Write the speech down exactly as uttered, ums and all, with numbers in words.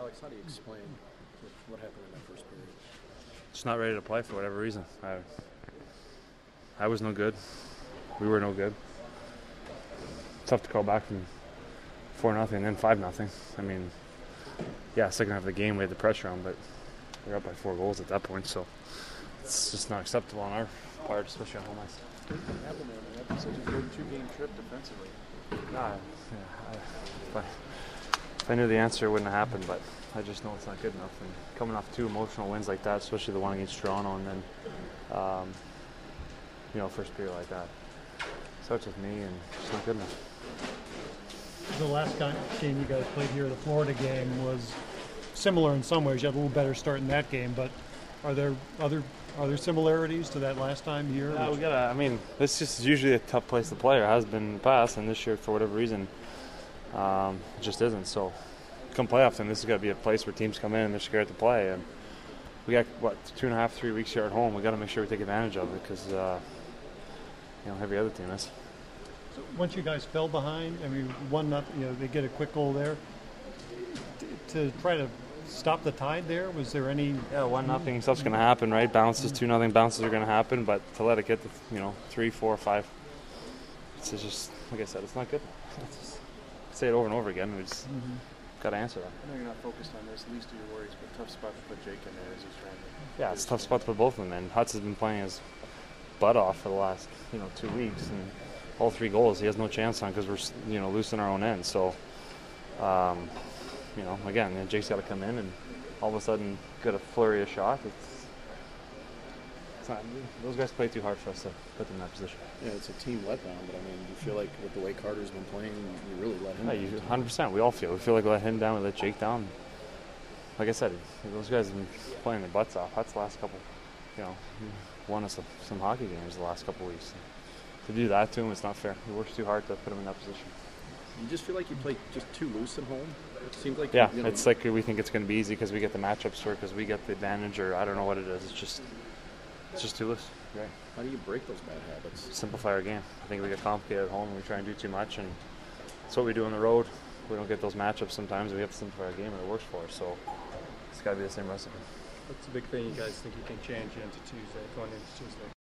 Alex, how do you explain what happened in that first period? Just not ready to play for whatever reason. I, I was no good. We were no good. Tough to call back from four nothing and then five nothing. I mean, yeah, second half of the game we had the pressure on, but we were up by four goals at that point, so it's just not acceptable on our part, especially on home ice. What happened there? They had such a good two-game trip defensively. Nah, yeah, I, if, I, if I knew the answer, it wouldn't have happened, but I just know it's not good enough. And coming off two emotional wins like that, especially the one against Toronto, and then, um, you know, first period like that, starts with me, and it's not good enough. The last game you guys played here, the Florida game, was similar in some ways. You had a little better start in that game, but are there other are there similarities to that last time here? Yeah, we gotta. I mean, this is usually a tough place to play, or has been in the past, and this year, for whatever reason, um, it just isn't. So, come playoff time, this is gonna be a place where teams come in and they're scared to play, and we got what two and a half, three weeks here at home. We got to make sure we take advantage of it because uh, you know every other team is. So once you guys fell behind, I mean, one nothing, you know, they get a quick goal there. T- to try to stop the tide there, was there any? Yeah, one nothing stuff's gonna happen, right? Bounces, two nothing bounces are gonna happen, but to let it get to you know three, four, five, it's just like I said, it's not good. It's just, say it over and over again. We just mm-hmm. gotta answer that. I know you're not focused on this, least of your worries, but tough spot to put Jake in there as he's trying to. Yeah, it's a tough spot to put both of them in. Hutz has been playing his butt off for the last you know two weeks, and all three goals he has no chance on because we're you know losing our own end. So, um, you know, again, Jake's got to come in and all of a sudden get a flurry of shots. It's, it's not, those guys play too hard for us to put them in that position. Yeah, it's a team letdown, but I mean, you feel like with the way Carter's been playing, you really let him yeah, down. You, one hundred percent. We all feel. We feel like we let him down, we let Jake down. Like I said, those guys have been playing their butts off. That's the last couple, you know, won us some hockey games the last couple of weeks. To do that to him, it's not fair. He works too hard to put him in that position. You just feel like you play just too loose at home? It seems like yeah, you know, it's like we think it's going to be easy because we get the matchups for it because we get the advantage, or I don't know what it is. It's just, it's just too loose. Right. How do you break those bad habits? Simplify our game. I think we get complicated at home and we try and do too much, and that's what we do on the road. We don't get those matchups sometimes. We have to simplify our game, and it works for us. So it's got to be the same recipe. What's the big thing you guys think you can change into Tuesday, going into Tuesday?